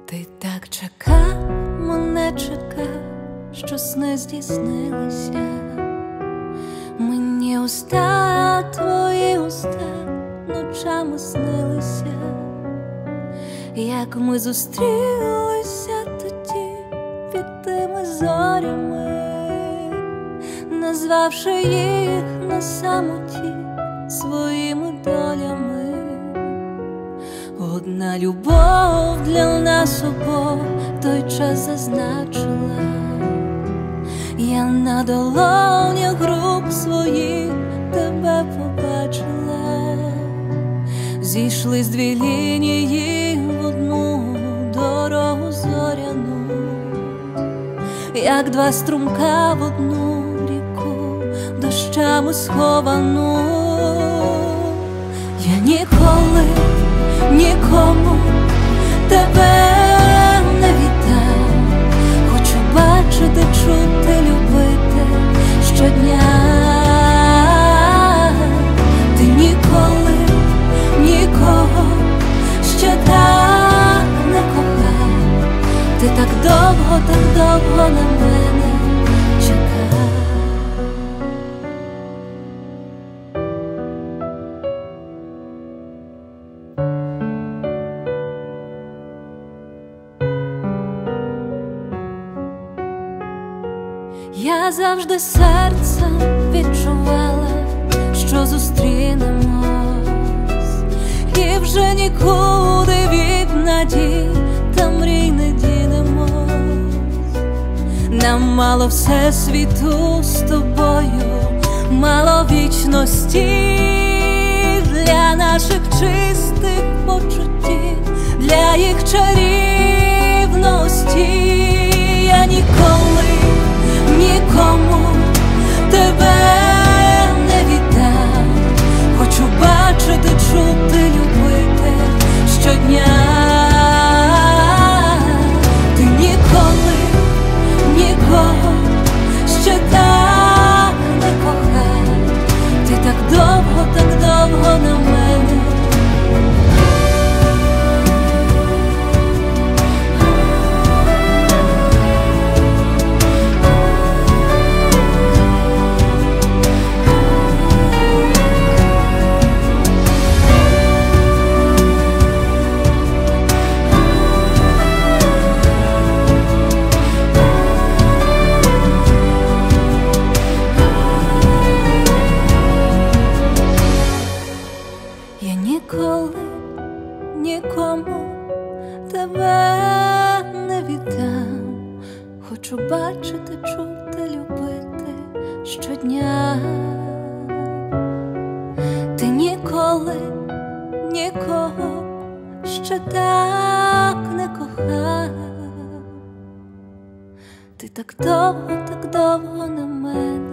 Ти так чекав, мене чекав, щось не здійснилося. Мені уста, твої уста ночами снилися, як ми зустрілися тоді під тими зорями, назвавши їх на самоті своїми долями. Одна любов для нас обох той час зазначила. Я на долонях рук своїх тебе побачила. Зійшлись дві лінії в одну дорогу зоряну, як два струмка в одну ріку дощами сховану. Я ніколи нікому тебе не віддам. Хочу бачити, чути, любити щодня. Ти ніколи нікого ще так не кохав. Ти так довго на мене чекав. Я завжди серцем відчувала, що зустрінемось, і вже нікуди від надій та мрій не дінемось. Нам мало всесвіту з тобою, мало вічності для наших чистих почуттів, для їх чарівності. Я ніколи нікому тебе не віддам. Хочу бачити, чути, любити щодня. Ти ніколи нікого ще так не кохав. Ти так довго на мене. Я ніколи нікому тебе не віддам. Хочу бачити, чути, любити щодня. Ти ніколи нікого ще так не кохав. Ти так довго на мене